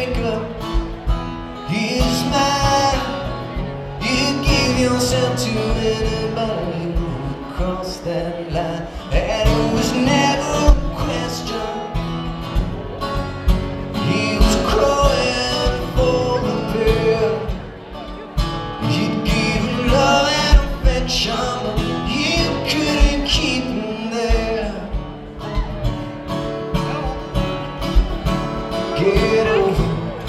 maker is mine. You give yourself to anybody who crossed that line, and it was never a question. He was crying for a bear. You'd give him love and affection, but you couldn't keep him there. Get over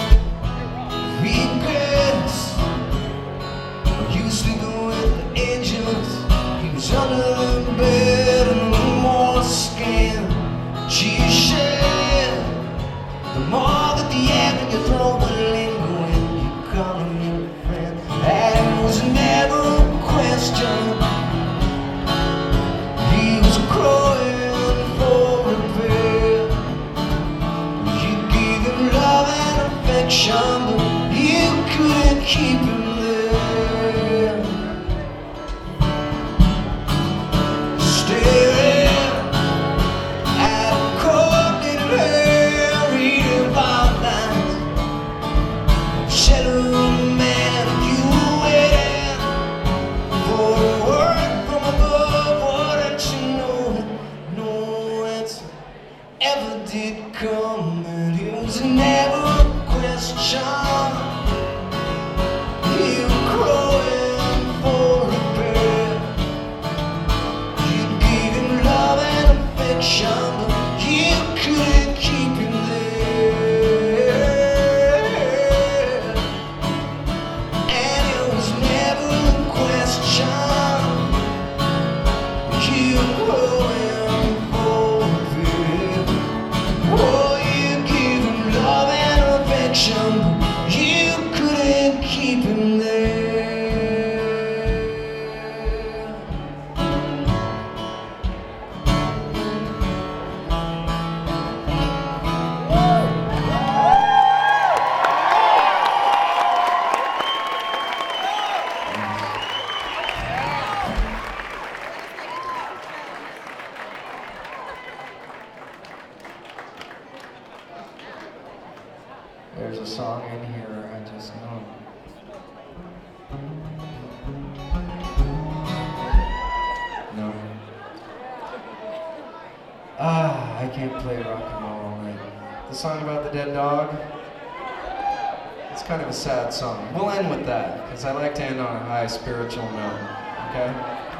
regrets. I used to go with the angels. He was under the bed and the more scan she shared. The more that the air in your throat would linger when you call him your friend. And it was never a question. He was crying for repair. You gave him love and affection, but you couldn't keep him there. Staring at a cold little hairy violet, shadow man, you waiting for a word from above. Wouldn't you know it? No answer ever did come, and it was never a question. You were crying for a bear. You gave him love and affection, but you couldn't keep him there. And it was never a question. You were crying for a bear. Oh, you gave him love and affection, but you couldn't keep him there. There's a song in here, I just know. No. I can't play rock and roll all night. The song about the dead dog, it's kind of a sad song. We'll end with that, because I like to end on a high spiritual note, okay?